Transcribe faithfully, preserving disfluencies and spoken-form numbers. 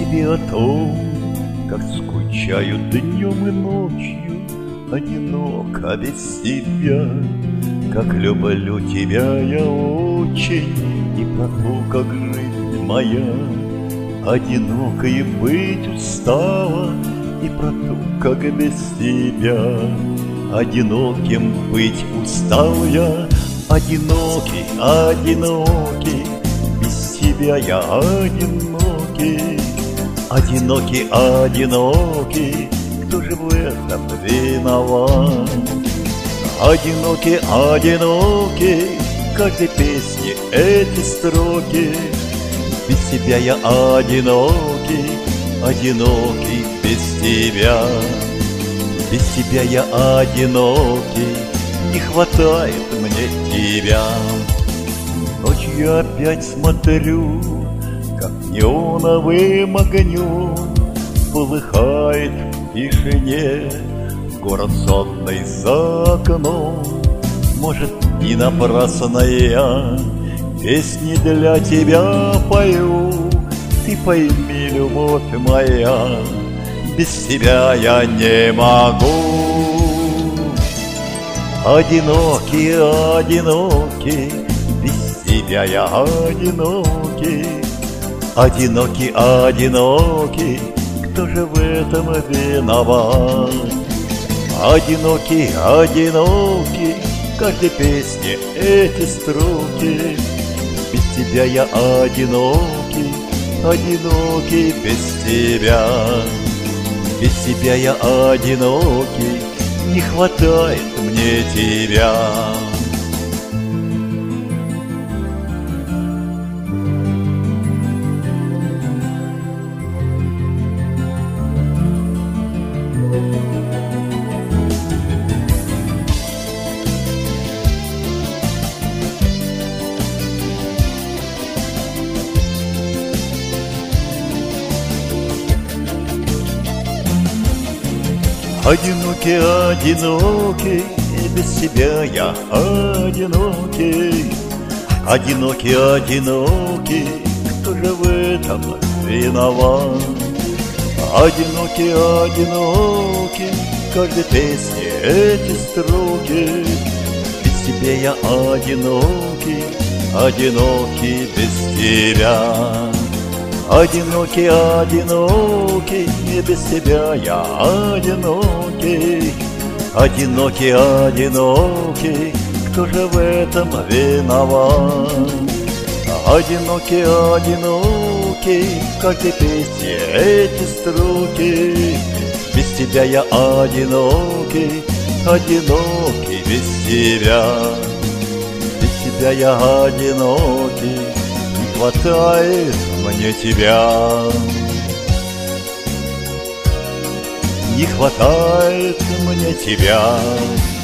тебе о том, как скучаю днем и ночью, одиноко без тебя. Как люблю тебя я очень, и про то, как жизнь моя одинокой быть устала, и про то, как без тебя одиноким быть устал я. Одинокий, одинокий, без тебя я одинокий. Одинокий, одинокий, кто же в этом виноват? Одинокий, одинокий, в каждой песне эти строки. Без тебя я одинокий, одинокий без тебя. Без тебя я одинокий, не хватает мне тебя. Ночью я опять смотрю, как неоновым огнем полыхает в тишине город сонный за окном. Может, не напрасно я песни для тебя пою. Ты пойми, любовь моя, без тебя я не могу. Одинокий, одинокий, без тебя я одинокий. Одинокий, одинокий, кто же в этом виноват? Одинокий, одинокий, в каждой песне эти строки. Без тебя я одинокий, одинокий без тебя. Без тебя я одинокий, не хватает мне тебя. Одинокий, одинокий, без тебя я одинокий. Одинокий, одинокий, кто же в этом виноват? Одинокий, одинокий, в каждой песне эти строки. Без тебя я одинокий, одинокий без тебя. Одинокий, одинокий, не без тебя я одинокий. Одинокий, одинокий, кто же в этом виноват? Одинокий, одинокий, в каждой песне эти строки. Без тебя я одинокий, одинокий без тебя. Без тебя я одинокий, не хватает мне тебя. Не хватает мне тебя.